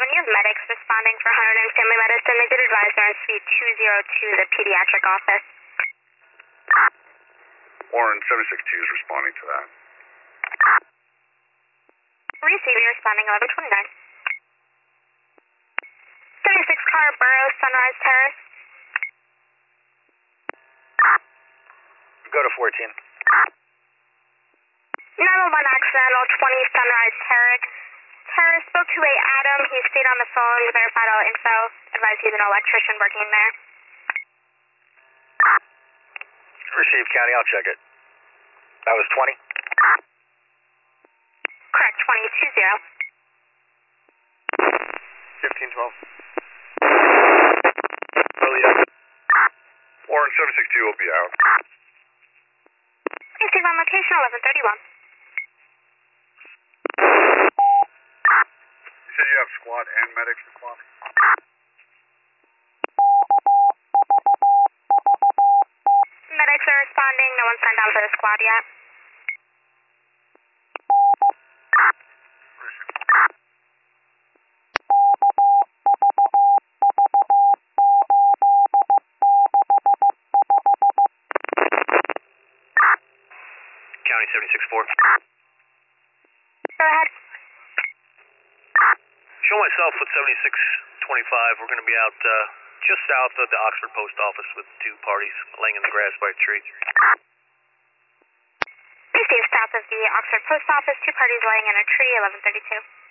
you have medics responding for Hunter and Family Medicine. They did advise they're in suite 202, the pediatric office. Warren 762 is responding to that. Receiver responding 1129. 76 car, Burroughs, Sunrise Terrace. Go to 14. 911 accidental, 20 Sunrise Terrace. Terrace spoke to a Adam. He stayed on the phone, verified all info. Advised he's an electrician working there. Received, County. I'll check it. That was 20? Correct, 2020. 1512. Warren 762 will be out. Receive on location 1131. You said you have squad and medics responding? Medics are responding. No one's signed down for the squad yet. County 76-4. Go ahead. Show myself with 7625. We're going to be out just south of the Oxford Post Office with two parties laying in the grass by a tree. Receive south of the Oxford Post Office. Two parties laying in a tree, 1132.